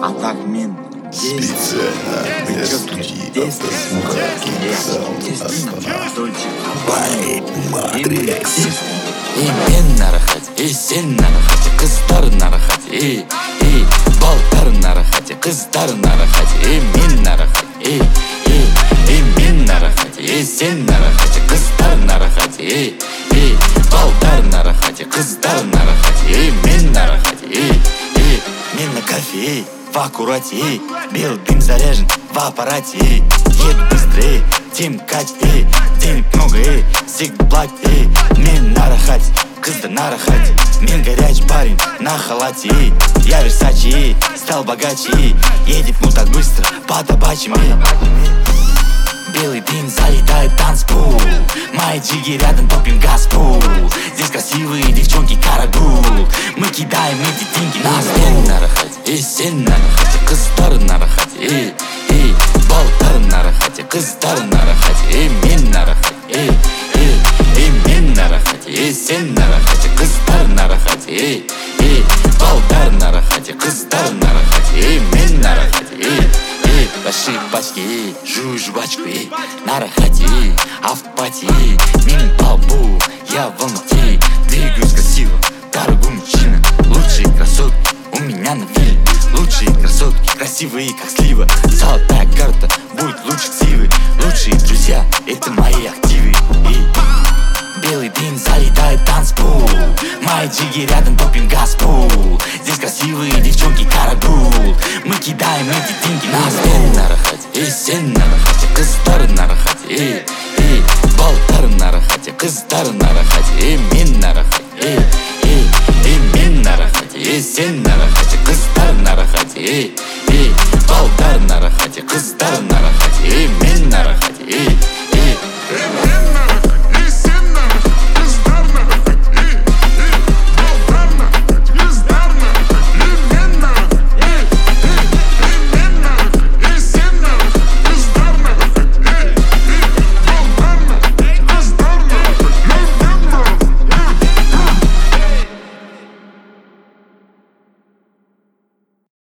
А так мен специально для студии автозвука Кингсаунд Астана. By Matrix. Мен нарахат, сен нарахат, қыздар нарахат, балдар нарахат, қыздар нарахат, мен нарахат, мен нарахат, сен нарахат, қыздар нарахат, балдар нарахат, қыздар нарахат, мен нарахат, мен на кафе, в аккурате, белый дым заряжен в аппарате. Еду быстрее, тем кать, денег много, всегда плать, мен нарахат, қыздар нарахат, мен горячий парень на халате. Я Версачи, стал богаче, едет ну так быстро по табачьим. Белый дым залетает в танцпол, мои джиги рядом топим газпол. Здесь красивые девчонки карагул, мы кидаем эти деньги на стол. Нарахат, сен нарахат, қыздар нарахат, балдар нарахат, қыздар нарахат, мен нарахат, мен нарахат, сен нарахат, қыздар нарахат, балдар нарахат, қыздар нарахат, мен нарахат. Большие пачки, жую жвачку, на рахате, автопати, мимо толпу, я в Алмате. Двигаюсь красиво, дорогой мужчина, лучшие красотки у меня на вилле. Лучшие красотки, красивые как слива, золотая карта, будет лучше ксивы. Лучшие друзья, это мои активы. Белый дым залетает в танцпол, мои джиги рядом топим газпол. Здесь красивые девчонки карагул, мы кидаем эти деньги на стол. Нарахат, сен нарахат,